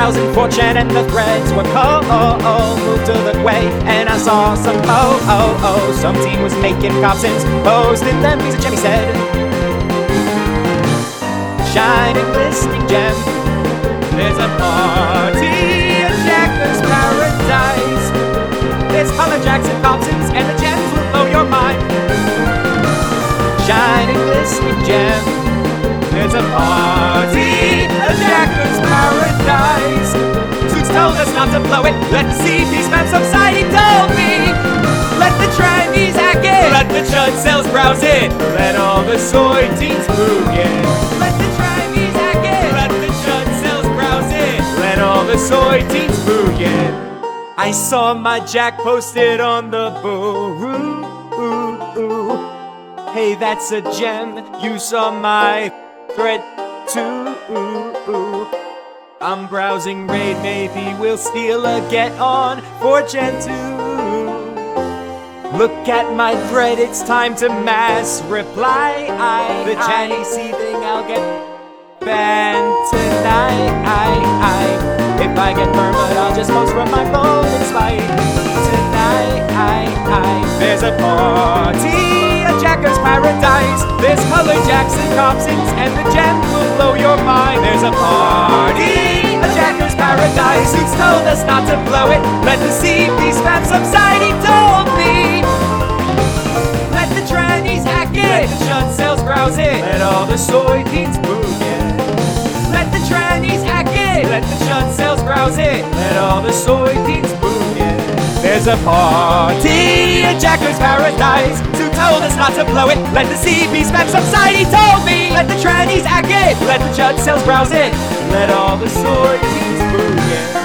sales in 4chan and the threads were cold. Moved to the way and I saw some some teen was making copsins, posted them, he's a gem, he said. Shining, glistening gem. There's a party at Jacker's Paradise. There's color jacks and copsins and the gems will blow your mind. Shining, glistening gem. There's a party at Jacker's Paradise. Suits told us not to blow it. Let the CP spam subside, he told me. Let the trannies hack it. Let the chud cells browse it. Let all the soy teens boogie. Let the trannies hack it. Let the chud cells browse it. Let all the soy teens boogie. I saw my Jack posted on the boo. Hey, that's a gem. You saw my thread too. I'm browsing raid, maybe we'll steal a get on 4chan too. Look at my thread, it's time to mass reply. The Channy C thing, I'll get banned tonight. If I get permit, I'll just post from my phone in spite. Tonight, there's a party at Jacker's Paradise. There's color jacks and copsins, and the gem will blow your mind. There's a party at Jacker's Paradise. Suits told us not to blow it. Let the CP spam subside, he told me. Let the trannies hack it. Let the chud cells browse it. Let all the soy teens boogie. Let the trannies hack it. Let the chud cells browse it. Let all the soy teens boogie. There's a party at Jacker's Paradise. Who told us not to blow it? Let the CP spam subside, he told me. Let the trannies hack it. Let the chud cells browse it. Let all the soy teens boogie.